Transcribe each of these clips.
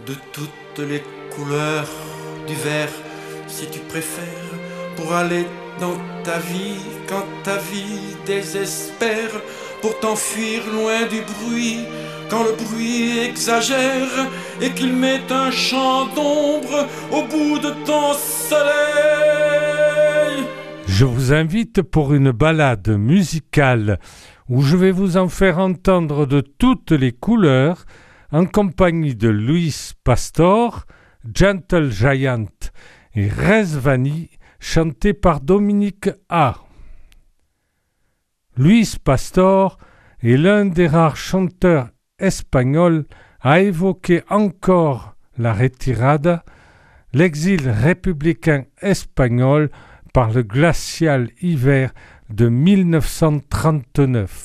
de toutes les couleurs du vert, si tu préfères, pour aller dans ta vie quand ta vie désespère, pour t'enfuir loin du bruit quand le bruit exagère et qu'il met un champ d'ombre au bout de ton soleil. Je vous invite pour une balade musicale où je vais vous en faire entendre de toutes les couleurs en compagnie de Louis Pastor, Gentle Giant et Rezvani, chanté par Dominique A. Luis Pastor est l'un des rares chanteurs espagnols à évoquer encore la retirada, l'exil républicain espagnol par le glacial hiver de 1939.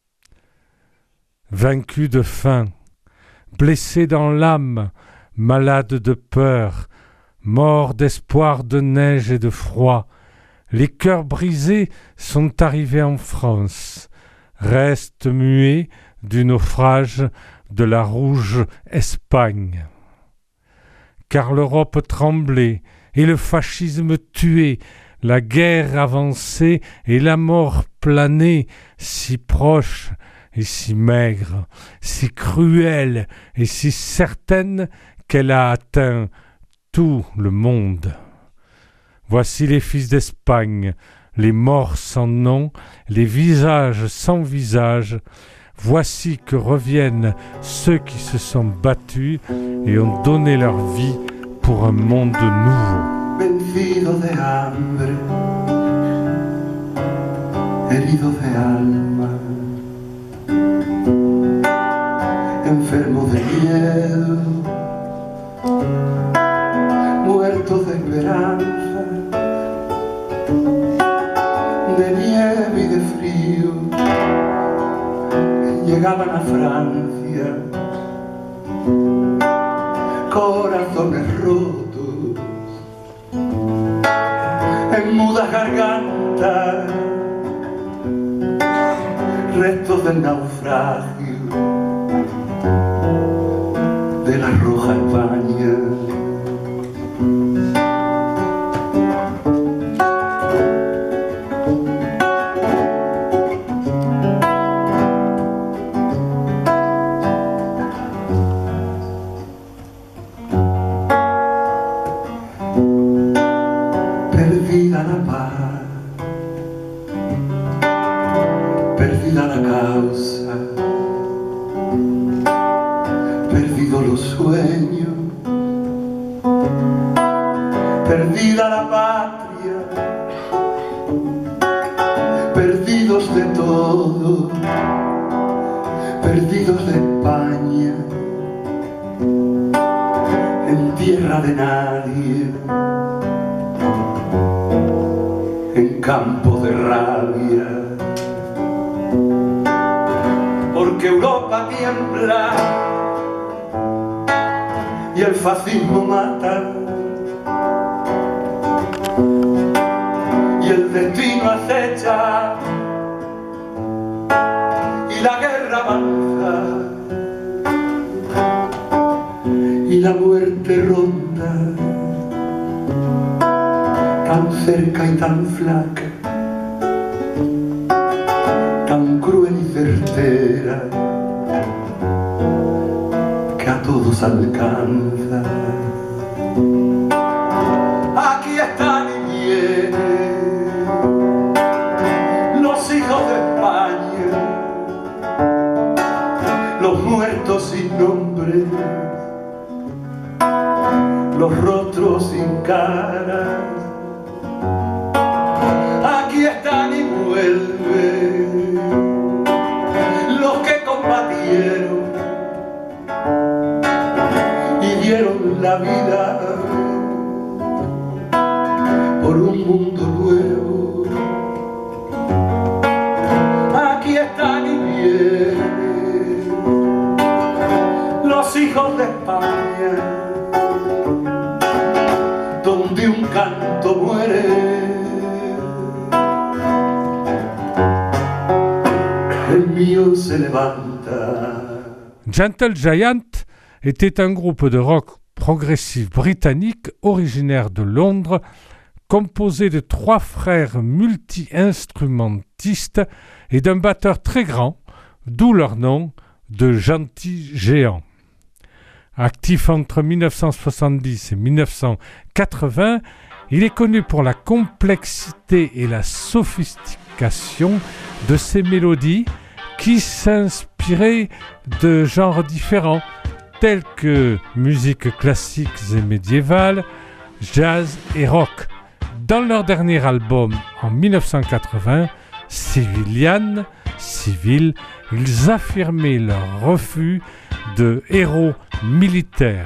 Vaincu de faim, blessé dans l'âme, malade de peur, mort d'espoir de neige et de froid, les cœurs brisés sont arrivés en France, restent muets du naufrage de la rouge Espagne. Car l'Europe tremblait et le fascisme tuait, la guerre avançait et la mort planait, si proche et si maigre, si cruelle et si certaine qu'elle a atteint tout le monde. Voici les fils d'Espagne, les morts sans nom, les visages sans visage. Voici que reviennent ceux qui se sont battus et ont donné leur vie pour un monde nouveau. Vencido de hambre, herido de alma, enfermo de miedo, muerto de esperanza, de nieve y de frío, llegaban a Francia, corazones rotos, en mudas gargantas, restos del naufragio de la roja España. Perdida la paz, perdida la causa, perdido los sueños, perdida la patria, perdidos de todo, perdidos de España, en tierra de nadie, en campo de rabia, porque Europa tiembla y el fascismo mata y el destino acecha y la guerra avanza y la muerte ronda tan cerca y tan flaca, tan cruel y certera, que a todos alcanza. Aquí están y vienen los hijos de España, los muertos sin nombre, los rostros sin cara. Aquí están y vuelven los que combatieron y dieron la vida por un mundo nuevo. Aquí están y vienen los hijos de España, donde un canto muere, el mío se levanta. Gentle Giant était un groupe de rock progressif britannique originaire de Londres, composé de 3 frères multi-instrumentistes et d'un batteur très grand, d'où leur nom de Gentil Géant. Actif entre 1970 et 1980, il est connu pour la complexité et la sophistication de ses mélodies qui s'inspiraient de genres différents tels que musique classique et médiévale, jazz et rock. Dans leur dernier album en 1980, Civilian, Civil, ils affirmaient leur refus de héros militaires.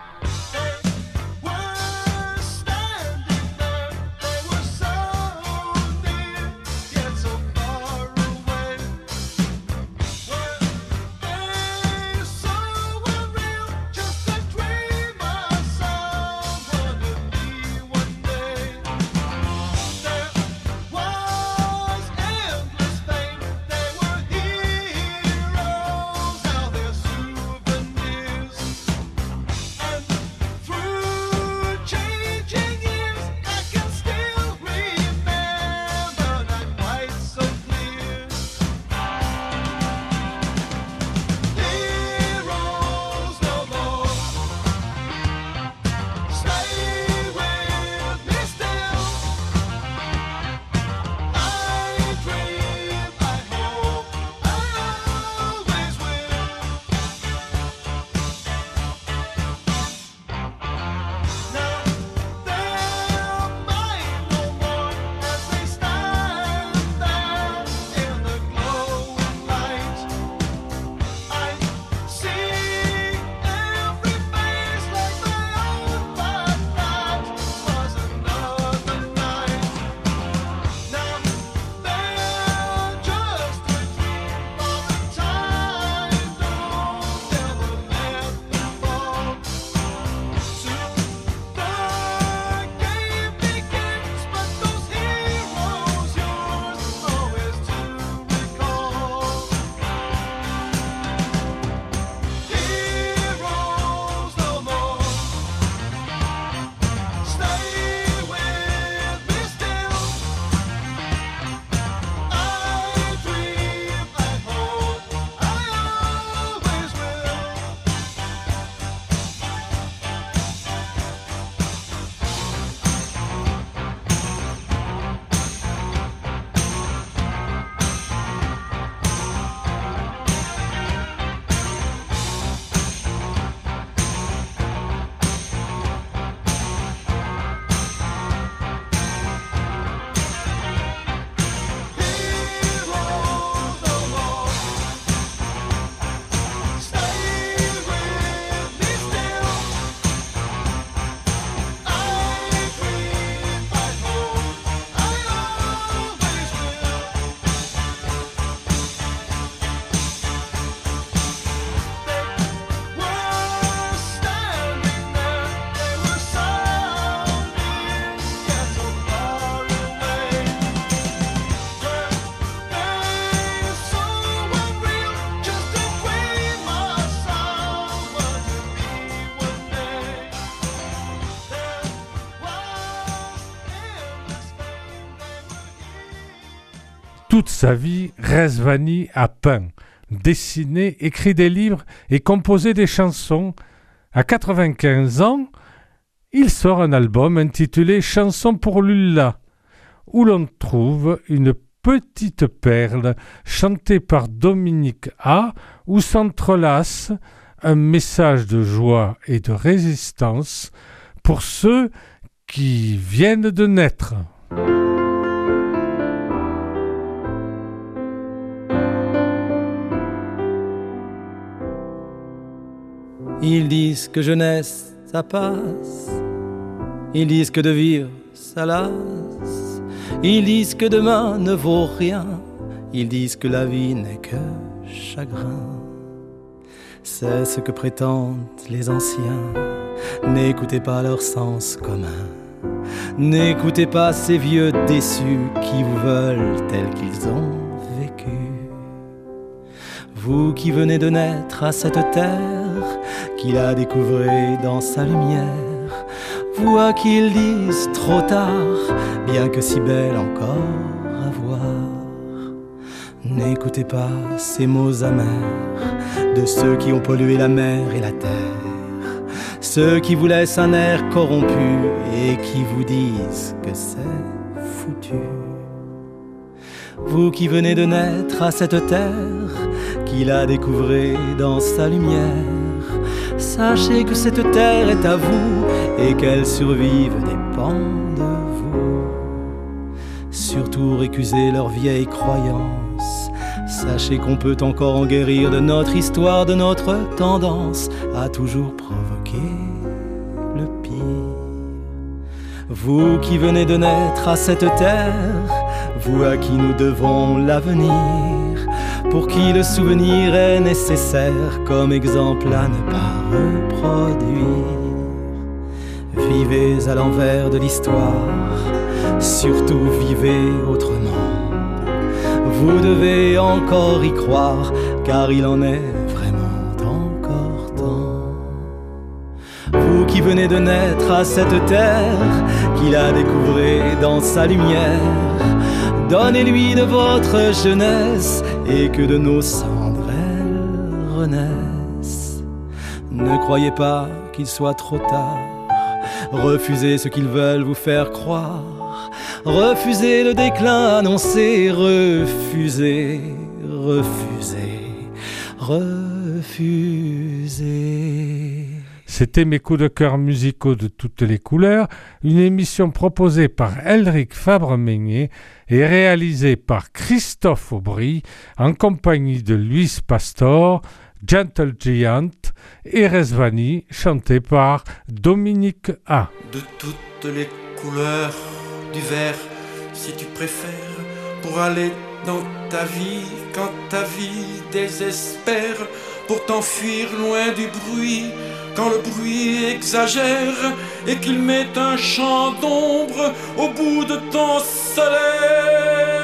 Toute sa vie, Rezvani a peint, dessiné, écrit des livres et composé des chansons. À 95 ans, il sort un album intitulé « Chansons pour Lulla » où l'on trouve une petite perle chantée par Dominique A, où s'entrelace un message de joie et de résistance pour ceux qui viennent de naître. Ils disent que jeunesse, ça passe. Ils disent que de vivre, ça lasse. Ils disent que demain ne vaut rien. Ils disent que la vie n'est que chagrin. C'est ce que prétendent les anciens. N'écoutez pas leur sens commun. N'écoutez pas ces vieux déçus qui vous veulent tels qu'ils ont vécu. Vous qui venez de naître à cette terre, qu'il a découvré dans sa lumière, voix qu'ils disent trop tard, bien que si belle encore à voir. N'écoutez pas ces mots amers de ceux qui ont pollué la mer et la terre, ceux qui vous laissent un air corrompu et qui vous disent que c'est foutu. Vous qui venez de naître à cette terre qu'il a découvré dans sa lumière, sachez que cette terre est à vous et qu'elle survive dépend de vous. Surtout récusez leurs vieilles croyances, sachez qu'on peut encore en guérir de notre histoire, de notre tendance à toujours provoquer le pire. Vous qui venez de naître à cette terre, vous à qui nous devons l'avenir, pour qui le souvenir est nécessaire comme exemple à ne pas reproduire. Vivez à l'envers de l'histoire, surtout vivez autrement. Vous devez encore y croire, car il en est vraiment encore temps. Vous qui venez de naître à cette terre qu'il a découvert dans sa lumière, donnez-lui de votre jeunesse et que de nos cendres elle renaisse. Ne croyez pas qu'il soit trop tard, refusez ce qu'ils veulent vous faire croire, refusez le déclin annoncé, refusez, refusez, refusez. C'était mes coups de cœur musicaux de toutes les couleurs, une émission proposée par Elric Fabre-Meignet et réalisée par Christophe Aubry en compagnie de Luis Pastor, Gentle Giant et Resvani, chanté par Dominique A. De toutes les couleurs du vert, si tu préfères, pour aller dans ta vie quand ta vie désespère, pour t'enfuir loin du bruit quand le bruit exagère et qu'il met un champ d'ombre au bout de ton soleil.